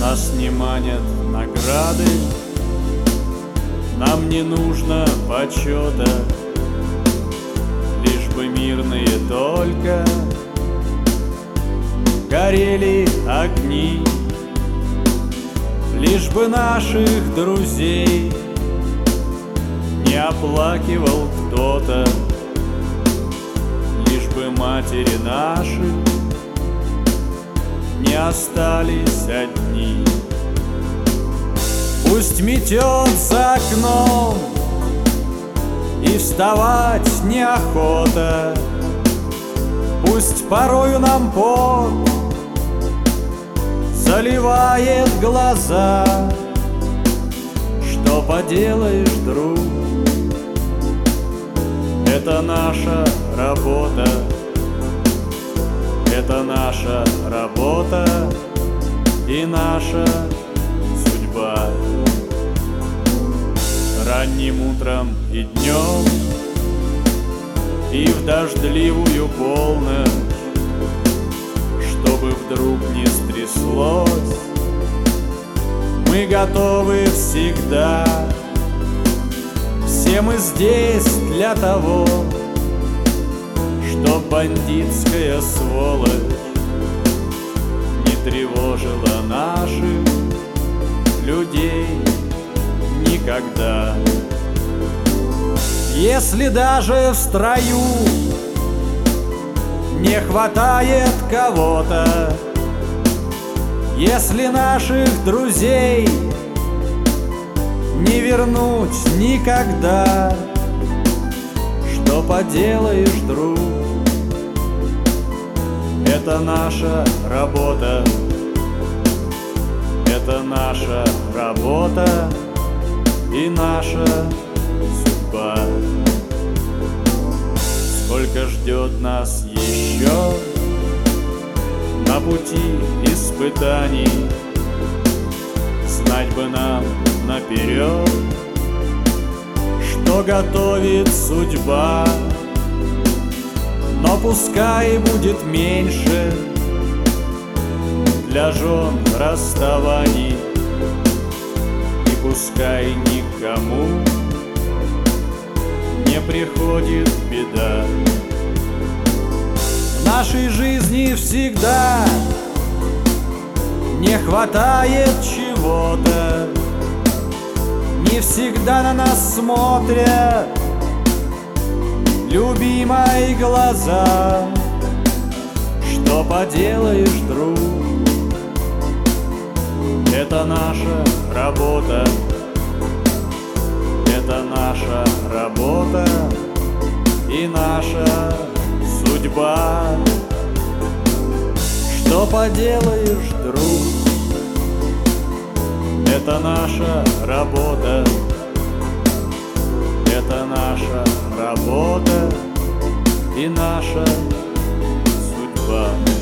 Нас не манят награды, нам не нужно почета, лишь бы мирные только горели огни, лишь бы наших друзей не оплакивал кто-то, лишь бы матери наши не остались одни. Пусть метет за окном и вставать неохота, пусть порою нам пот заливает глаза. Что поделаешь, друг, это наша работа, это наша работа и наша судьба. Ранним утром и днем, и в дождливую полночь, чтобы вдруг не стряслось, мы готовы всегда. Все мы здесь для того, чтоб бандитская сволочь не тревожила наших людей никогда. Если даже в строю не хватает кого-то, если наших друзей не вернуть никогда, что поделаешь, друг, это наша работа, это наша работа и наша судьба. Сколько ждет нас еще на пути испытаний, знать бы нам наперед, что готовит судьба. Но пускай будет меньше для жен расставаний, и пускай никому не приходит беда. В нашей жизни всегда не хватает чего-то, не всегда на нас смотрят любимые глаза. Что поделаешь, друг, это наша работа, это наша работа и наша судьба. Что поделаешь, друг, это наша работа, это наша работа и наша судьба.